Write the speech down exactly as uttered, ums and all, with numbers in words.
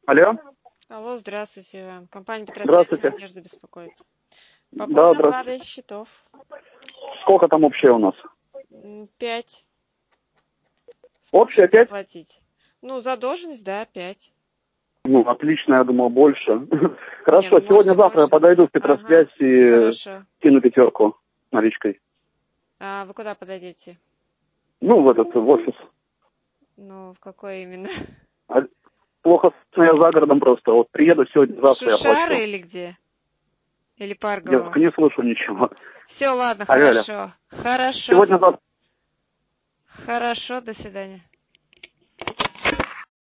Алло. Алло, здравствуйте, Иван. Компания Петросвязь, Здравствуйте. Надежда беспокоит. По Да, поводу здравствуйте. оплаты счетов. Сколько там общее у нас? М, Пять. Общее Сможете пять? заплатить? Ну, задолженность, да, пять. Ну, отлично, я думал, больше. Не, Хорошо, ну можете сегодня-завтра я больше. подойду в Ага, Петросвязь и хорошо. кину пятерку наличкой. А вы куда подойдете? Ну, в этот, в офис. Ну, в какой именно? А плохо, слышно, я за городом просто. Вот приеду сегодня-завтра я Шушары оплачу. или где? Или Я Парголово? только не слышу ничего. Все, ладно, Алло, алло. хорошо. Хорошо, с- Сегодня-завтра хорошо, до свидания.